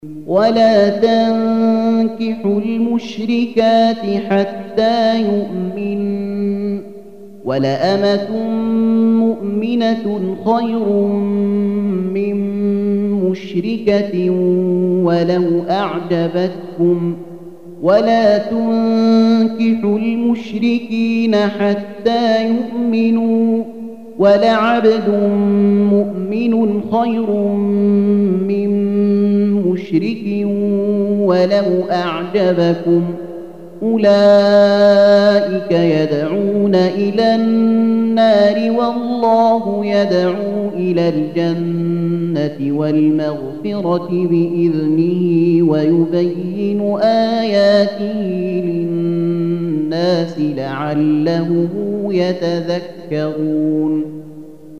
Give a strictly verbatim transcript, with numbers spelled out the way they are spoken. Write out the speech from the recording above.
ولا تنكحوا المشركات حتى يؤمن ولأمة مؤمنة خير من مشركة ولو أعجبتكم ولا تنكحوا المشركين حتى يؤمنوا ولعبد مؤمن خير من مشرك ولو أعجبكم أولئك يدعون إلى النار والله يدعو إلى الجنة والمغفرة بإذنه ويبين آياته للناس لعلهم يتذكرون.